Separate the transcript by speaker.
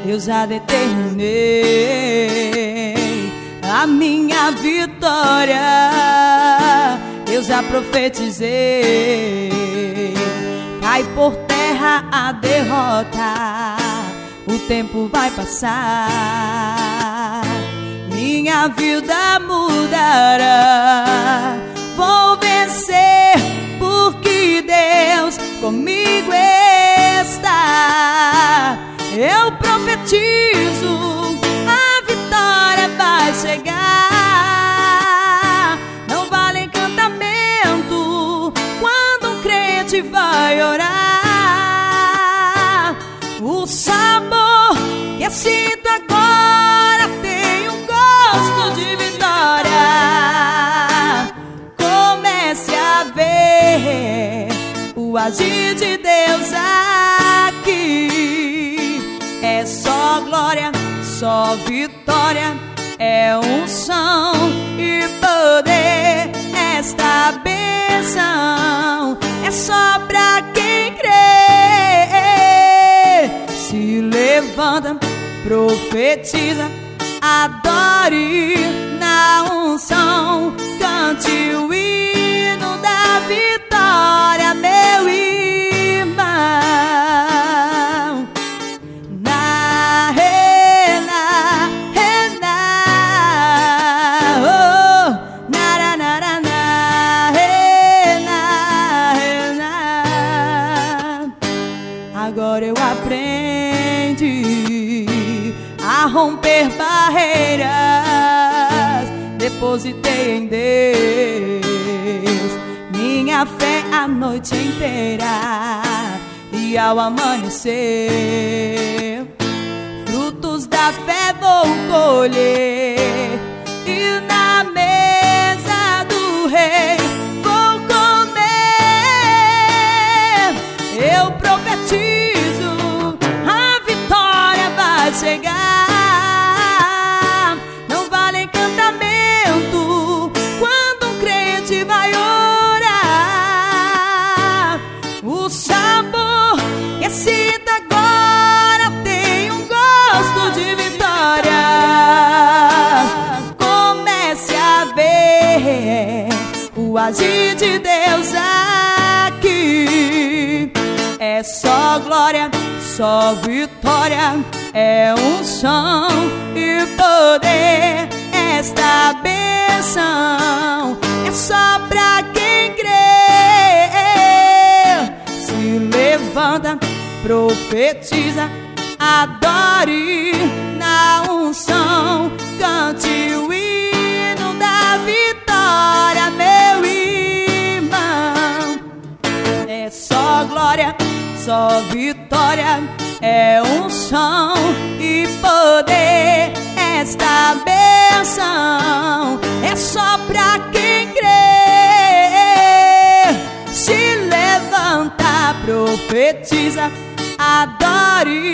Speaker 1: eu já determinei a minha vitória, eu já profetizei. Cai por terra a derrota, o tempo vai passar, minha vida mudará. Vou vencer porque Deus comigo está. Eu profetizo, a vitória vai chegar. Não vale encantamento quando um crente vai orar. O sabor que eu sinto agora tem um gosto de vitória. Comece a ver o agir de Deus aqui. É só glória, só vitória, é unção e poder. Esta bênção é só pra quem crê. Se levanta, profetiza, adore na unção, cante o hino da vitória, meu irmão. Na rena, rena, oh, na na rena, rena. Agora eu aprendi a romper barreiras, depositei em Deus minha fé a noite inteira. E ao amanhecer, frutos da fé vou colher, e na mesa do rei vou comer. Eu profetizo, a vitória vai chegar. Não vale encantamento quando um crente vai orar. O sabor que sinto agora tem um gosto de vitória. Comece a ver o agir de Deus aqui. É só glória, só vitória, é unção e poder. Esta bênção é só pra quem crê. Se levanta, profetiza, adore na unção, cante o hino da vitória, meu irmão. É só glória, só vitória, é unção e poder. Esta bênção é só pra quem crê. Se levanta, profetiza, adore